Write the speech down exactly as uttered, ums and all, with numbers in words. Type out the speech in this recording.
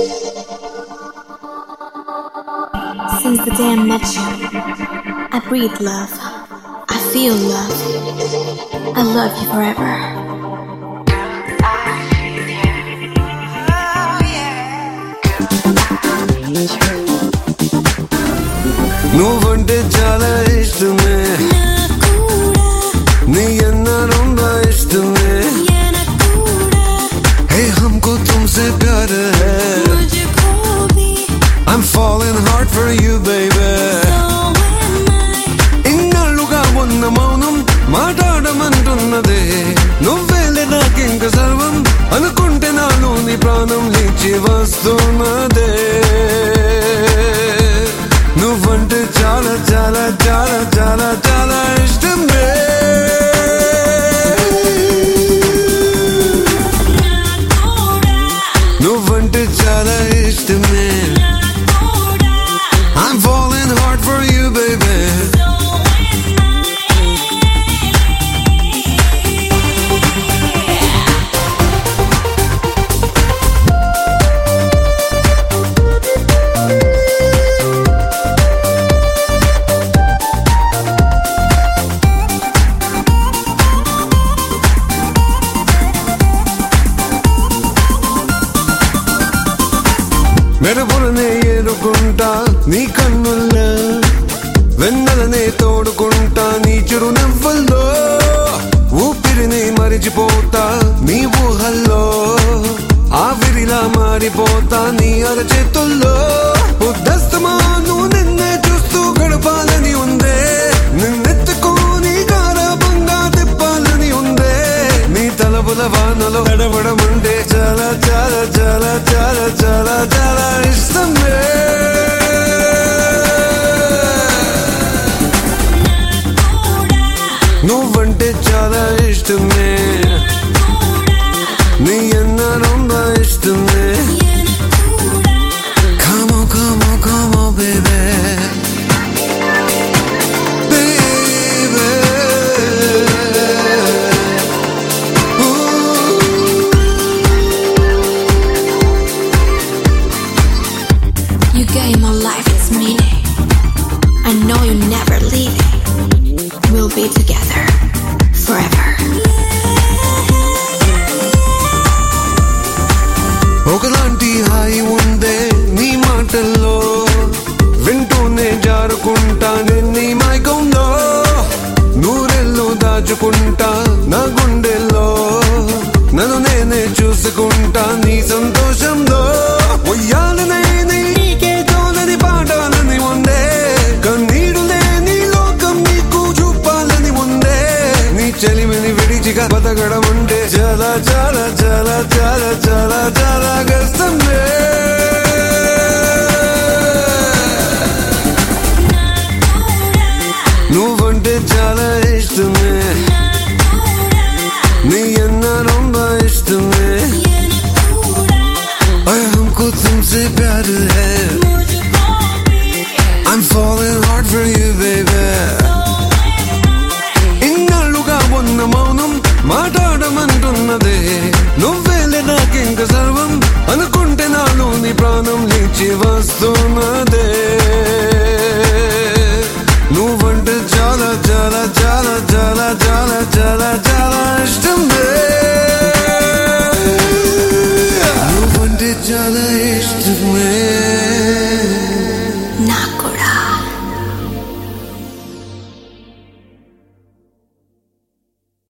Since the day I met you, I breathe love. I feel love. I love you forever. నువ్వంటే చాలా ఇష్టమే నీ అన్న రొంబా ఇష్టమే హే హమ్కో తుమ్సే ప్యార్ హై I'm falling hard for you baby ఇన్నాళ్ళుగా ఉన్న మౌనం మాట్లాడమంటున్నదే నువ్వేలే నాకింక సర్వం అనుకుంటే నాలో నీ ప్రాణం లేచి వస్తున్నదే నువ్వంటే చాలా చాలా చాలా చాలా చాలా ఇష్టమే నువ్వంటే చాలా ఇష్టమే I'm falling hard for you baby మెరుపులనే ఏరుకుంటా నీ కన్నుల్లో వెన్నెలనే తోడుకుంటా నీ చిరునవ్వుల్లో ఊపిరిని మరిచిపోతా నీ ఊహల్లో ఆవిరిలా మారిపోతా నీ అరచేతుల్లో ఉద్దస్తమాను నిన్నే చూస్తూ గడపాలని ఉందే నిన్నెత్తుకోని గారాబంగా తిప్పాలని ఉందే నీ తలపుల వానలో నడవడమంటే చాలా చాలా చాలా చాలా చాలా చాలా ఇష్టమే నువ్వంటే చాలా ఇష్టమే నీ అన్న రొంబా ఇష్టమే Come on, come on, come on, baby Baby Ooh. You gave my life its meaning. I know you're never leaving. We'll be together forever. ఒకలాంటి హాయి ఉందే నీ మాటల్లో వింటూనే జారుకుంటా నీ మైకంలో నూరెల్లో దాచుకుంటా నా గుండెల్లో నన్ను నేనే చూసుకుంటా నీ సంతోషంలో ఉయ్యాలనే నీకే తోలని పాడాలని ఉందే కన్నీరులే నీ లోకం నీకు చూపాలని ఉందే నీ చెలిమిని విడిచిగా బతకడం ఉంటే చాలా చాలా చాలా చాలా చాలా చాలా కష్టమే నువ్వంటే చాలా ఇష్టమే నీ అన్న రొంబా ఇష్టమే అరే హమ్కో తుమ్సే ప్యార్ హై I'm falling hard for you baby ఇన్నాళ్ళుగా ఉన్న మౌనం మాట్లాడమంటున్నదే నువ్వేలే నాకింక సర్వం అనుకుంటే నాలో నీ ప్రాణం లేచి వస్తున్నదే నువ్వంటే చాలా చాలా చాలా చాలా చాలా చాలా చాలా ఇష్టమే నువ్వంటే చాలా ఇష్టమే